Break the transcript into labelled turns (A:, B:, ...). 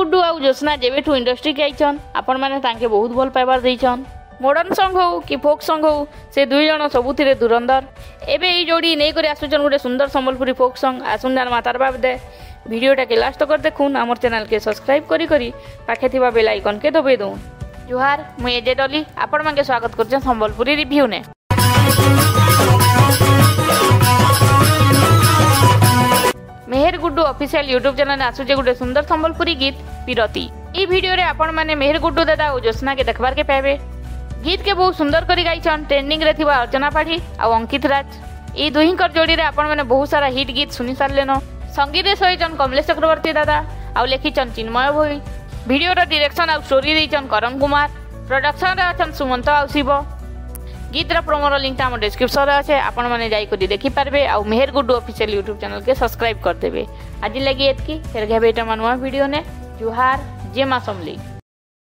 A: गुड्डू आउ ज्योत्सना जेबेठू इंडस्ट्री के आइछन आपण माने तांके बहुत भल पाइबार देइछन। मॉडर्न सॉन्ग हो कि फोक सॉन्ग हो से दुई जण सबुथिरे धुरंधर। एबे ई जोड़ी नै करी आसुचन गुटे सुंदर संबलपुरी फोक सॉन्ग आसुन जान मातार बाप दे। वीडियोटा के लास्ट तक देखुन हमर चैनल के सब्सक्राइब करी करी पाखे थिबा बेल आइकन के दबे दउन। जुहार मुई एजे डली आपण मानके स्वागत करछन संबलपुरी रिव्यू ने। Mehar Guddu official YouTube channel आसुचे गुटे सुंदर संबलपुरी गीत पिरती। ई वीडियो रे आपण माने मेहर गुड्डू दादा और ज्योत्सना के देखबार के पाबे। गीत के बहुत सुंदर करी गाइछन ट्रेंडिंग रे थिबा अर्चना पाठी और अंकित राज। ई दुहिंकर जोड़ी रे आपण माने बहुत सारा हिट गीत सुनी सारलेनो। संगीत रे सहिचन कमलेश चक्रवर्ती दादा और लेखिचन चिन्मय भोई। वीडियो रो डायरेक्शन और स्टोरी देइचन करण कुमार। प्रोडक्शन रे अछन सुमंत और शिव। गीत रा प्रोमो रो लिंक हम डिस्क्रिप्शन रे আছে आपण माने जाई को देखि पारबे और Mehar Guddu official YouTube channel के सब्सक्राइब कर देबे। आज लगी एतकी फिर घेबे एटा मनवा वीडियो ने। जुहार जय मां समली।